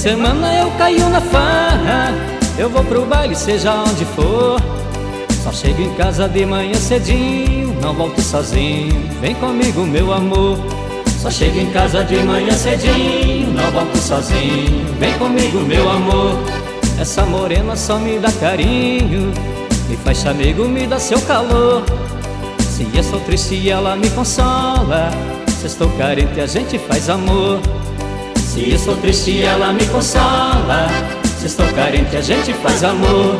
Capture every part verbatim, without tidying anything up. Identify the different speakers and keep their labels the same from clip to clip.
Speaker 1: semana eu caio na farra, eu vou pro baile seja onde for. Só chego em casa de manhã cedinho, não volto sozinho, vem comigo meu amor. Só chego em casa de manhã cedinho, não volto sozinho, vem comigo meu amor. Essa morena só me dá carinho, me faz chamego, me dá seu calor. Se eu sou triste ela me consola, se estou carente a gente faz amor. Se eu sou triste ela me consola, se estou carente a gente faz amor.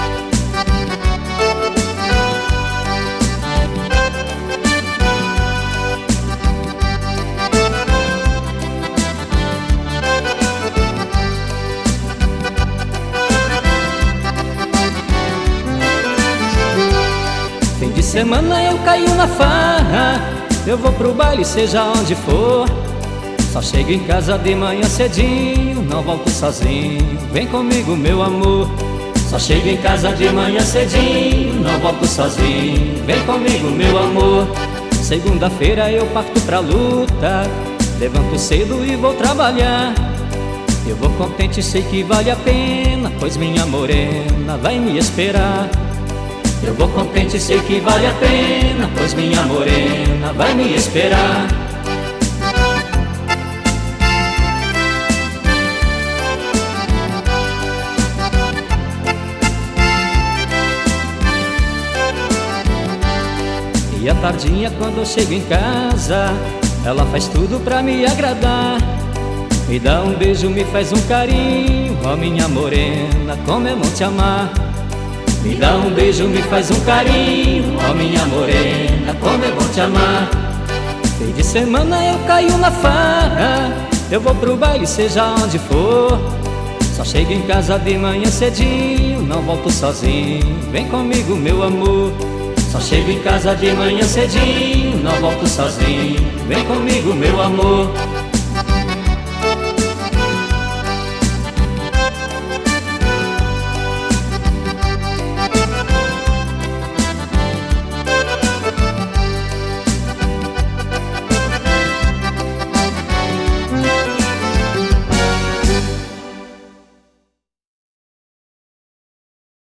Speaker 1: Fim de semana eu caio na farra, eu vou pro baile seja onde for. Só chego em casa de manhã cedinho, não volto sozinho, vem comigo meu amor. Só chego em casa de manhã cedinho, não volto sozinho, vem comigo meu amor. Segunda-feira eu parto pra luta, levanto cedo e vou trabalhar. Eu vou contente, sei que vale a pena, pois minha morena vai me esperar. Eu vou contente, sei que vale a pena, pois minha morena vai me esperar. E à tardinha quando eu chego em casa, ela faz tudo pra me agradar. Me dá um beijo, me faz um carinho, ó minha morena, como é bom te amar. Me dá um beijo, me faz um carinho, ó minha morena, como é bom te amar. Fim de semana eu caio na farra, eu vou pro baile seja onde for. Só chego em casa de manhã cedinho, não volto sozinho, vem comigo meu amor. Só chego em casa de manhã cedinho, não volto sozinho, vem comigo meu amor.